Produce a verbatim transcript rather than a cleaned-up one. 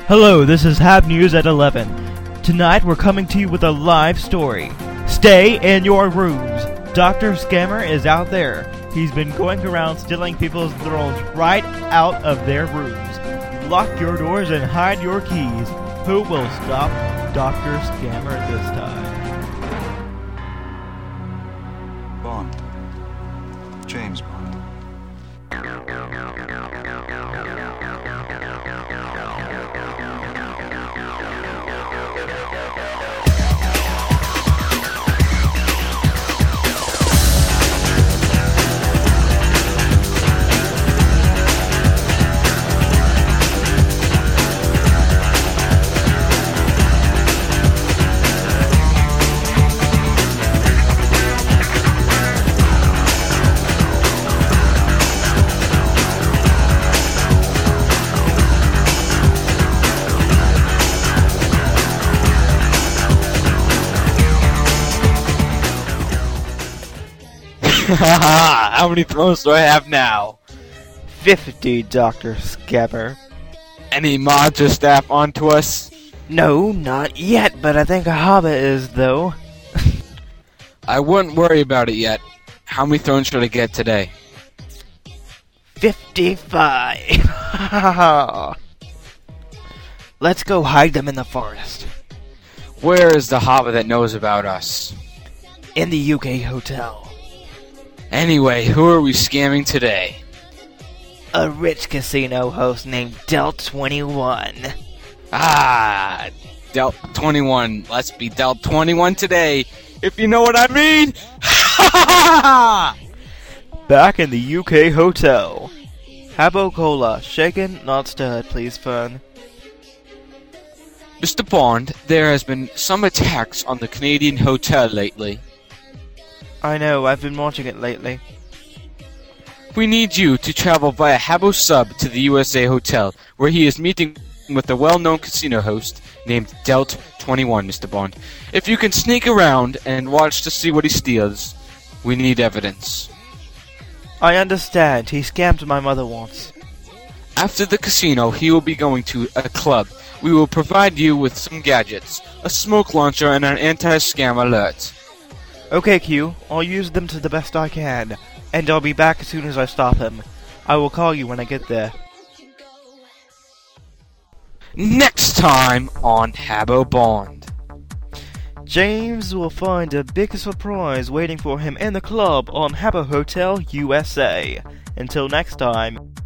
Hello, this is Hab News at eleven. Tonight we're coming to you with a live story. Stay in your rooms. Doctor Scammer is out there. He's been going around stealing people's thrones right out of their rooms. Lock your doors and hide your keys. Who will stop Doctor Scammer this time? Bond. James Bond. How many thrones do I have now? Fifty, Doctor Scammer. Any Madra staff onto us? No, not yet, but I think a hobbit is, though. I wouldn't worry about it yet. How many thrones should I get today? Fifty-five. Let's go hide them in the forest. Where is the hobbit that knows about us? In the U K hotel. Anyway, who are we scamming today? A rich casino host named Delt twenty-one. Ah, Delt twenty-one. Let's be Delt twenty-one today, if you know what I mean. Back in the U K hotel. Habbo Cola, shaken, not stirred, please, Fern. Mister Bond, there has been some attacks on the Canadian hotel lately. I know, I've been watching it lately. We need you to travel via Habbo Sub to the U S A Hotel, where he is meeting with a well-known casino host named Delt twenty-one, Mister Bond. If you can sneak around and watch to see what he steals, we need evidence. I understand. He scammed my mother once. After the casino, he will be going to a club. We will provide you with some gadgets, a smoke launcher, and an anti-scam alert. Okay, Q. I'll use them to the best I can, and I'll be back as soon as I stop him. I will call you when I get there. Next time on Habbo Bond. James will find a big surprise waiting for him in the club on Habbo Hotel, U S A. Until next time.